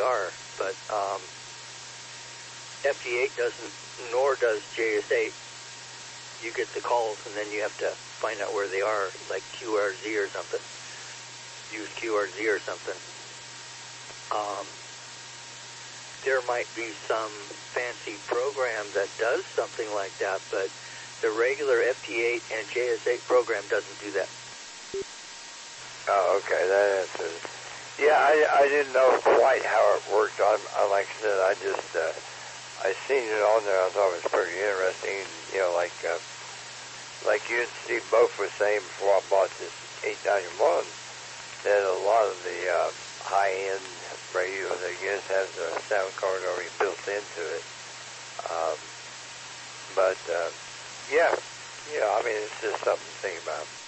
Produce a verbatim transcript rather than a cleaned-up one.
are. But um, F D eight doesn't, nor does J S eight. You get the calls, and then you have to find out where they are, like Q R Z or something. Use Q R Z or something. Um, there might be some fancy program that does something like that, but the regular F D eight and J S eight program doesn't do that. Oh, okay, that answers. Yeah, I, I didn't know quite how it worked. I, I like I said, I just uh, I seen it on there. I thought it was pretty interesting. You know, like uh, like you and Steve both were saying before I bought this eight ninety-one, that a lot of the uh, high-end radios, I guess, has a sound card already built into it. Um, but uh, yeah, yeah, I mean, it's just something to think about.